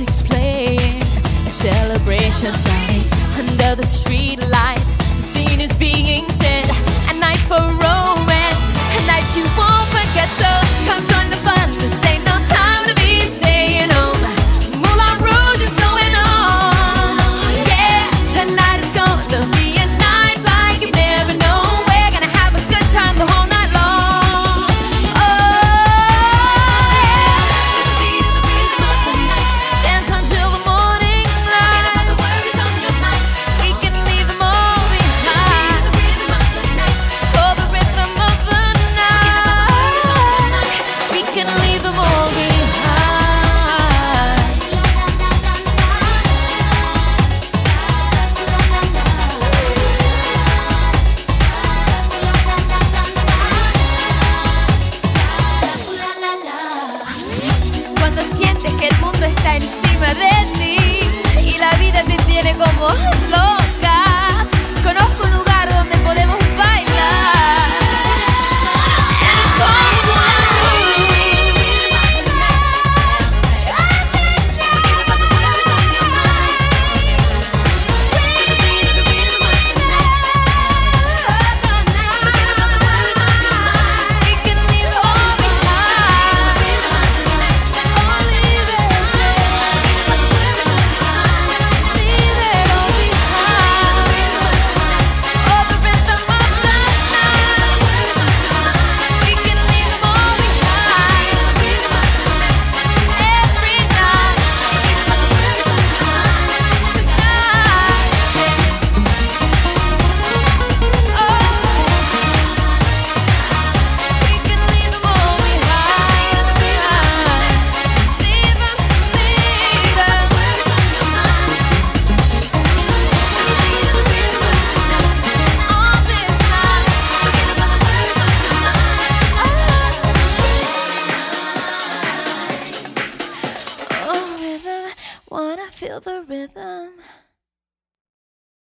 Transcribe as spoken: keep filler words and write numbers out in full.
music's playing, a celebration sign under the street lights. The scene is being set, a night for romance, a night you won't forget. So come join the fun, this ain't no time to be staying home. Moulin Rouge is going on, yeah. Tonight it's gonna be a night like you've never known. We're gonna have a good time the whole night long. Oh yeah, with the beat and the rhythm of the night, dance until the morning light. Forget about the worries on your mind, we can leave them all behind. For the rhythm of the night, we can leave them all behind. Cuando sientes que el mundo está encima de ti y la vida te tiene como loca, conozco un lugar donde podemos